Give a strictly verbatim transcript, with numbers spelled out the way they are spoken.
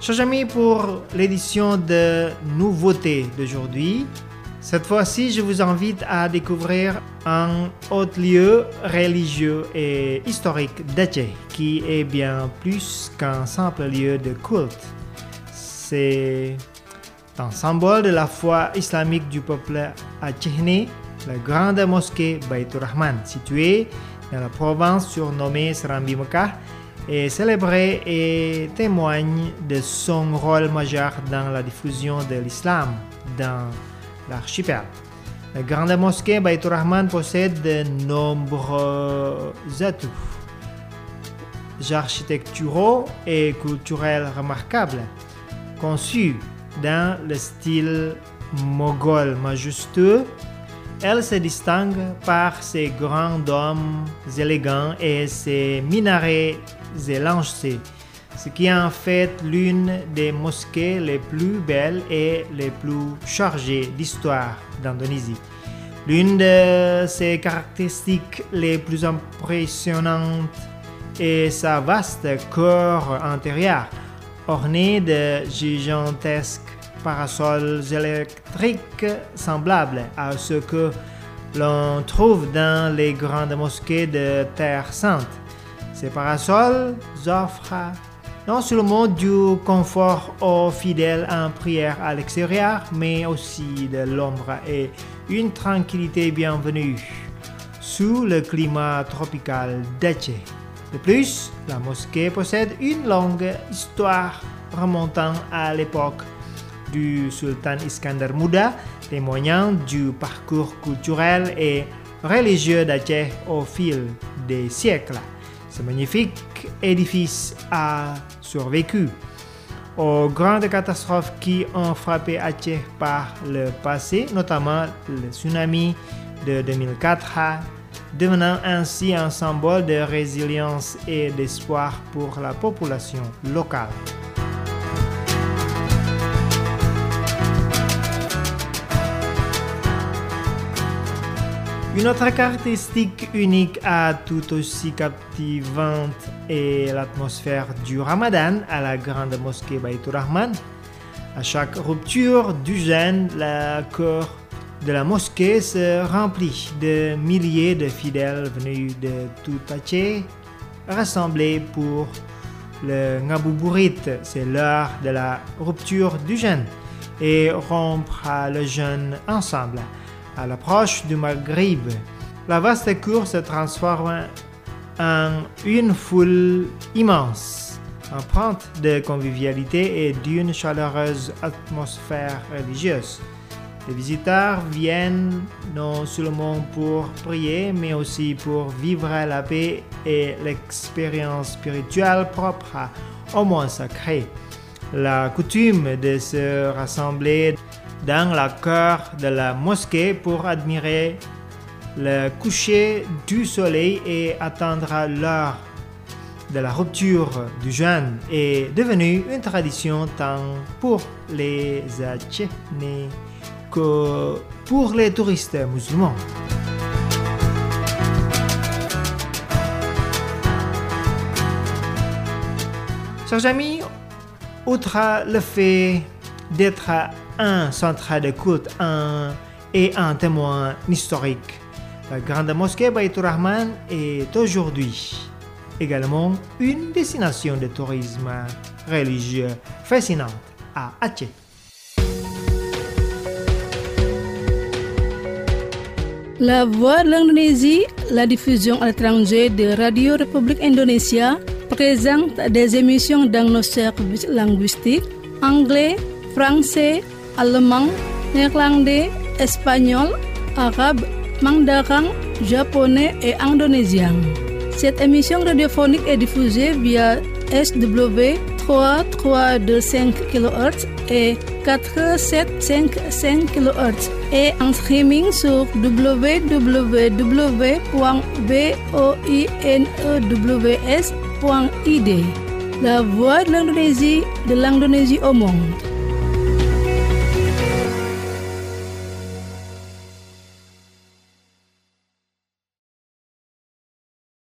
Chers amis, pour l'édition de nouveautés d'aujourd'hui, cette fois-ci, je vous invite à découvrir un autre lieu religieux et historique d'Aceh, qui est bien plus qu'un simple lieu de culte. C'est un symbole de la foi islamique du peuple achénais, la grande mosquée Baitur Rahman, située dans la province surnommée Serambi Mekah, est célébrée et témoigne de son rôle majeur dans la diffusion de l'islam dans l'archipel. La grande mosquée Baitur Rahman possède de nombreux atouts architecturaux et culturels remarquables. Conçue dans le style moghol majestueux, elle se distingue par ses grands dômes élégants et ses minarets élancés, ce qui en fait l'une des mosquées les plus belles et les plus chargées d'histoire d'Indonésie. L'une de ses caractéristiques les plus impressionnantes est sa vaste cour intérieure, ornée de gigantesques parasols électriques semblables à ceux que l'on trouve dans les grandes mosquées de Terre Sainte. Ces parasols offrent non seulement du confort aux fidèles en prière à l'extérieur, mais aussi de l'ombre et une tranquillité bienvenue sous le climat tropical d'Aceh. De plus, la mosquée possède une longue histoire remontant à l'époque du sultan Iskandar Muda, témoignant du parcours culturel et religieux d'Aceh au fil des siècles. Ce magnifique édifice a survécu aux grandes catastrophes qui ont frappé Aceh par le passé, notamment le tsunami de deux mille quatre, devenant ainsi un symbole de résilience et d'espoir pour la population locale. Une autre caractéristique unique à tout aussi captivante est l'atmosphère du Ramadan à la grande mosquée Baitur Rahman. À chaque rupture du jeûne, la cour de la mosquée se remplit de milliers de fidèles venus de tout Aceh, rassemblés pour le Ngabuburit. C'est l'heure de la rupture du jeûne et rompre le jeûne ensemble. À l'approche du Maghrib, la vaste cour se transforme en une foule immense, empreinte de convivialité et d'une chaleureuse atmosphère religieuse. Les visiteurs viennent non seulement pour prier, mais aussi pour vivre la paix et l'expérience spirituelle propre au mois sacré. La coutume de se rassembler dans la cour de la mosquée pour admirer le coucher du soleil et attendre l'heure de la rupture du jeûne est devenue une tradition tant pour les Achénais que pour les touristes musulmans. Chers amis, outre le fait d'être un centre de culte un, et un témoin historique, la grande mosquée Baitur Rahman est aujourd'hui également une destination de tourisme religieux fascinante à Aceh. La Voix de l'Indonésie, la diffusion à l'étranger de Radio République Indonésia, présente des émissions dans nos services linguistiques anglais, français, allemand, néerlandais, espagnol, arabe, mandarin, japonais et indonésien. Cette émission radiophonique est diffusée via S W trois mille trois cent vingt-cinq kilohertz et quatre mille sept cent cinquante-cinq kilohertz et en streaming sur w w w point voinews point I D. La Voix de l'Indonésie, de l'Indonésie au monde.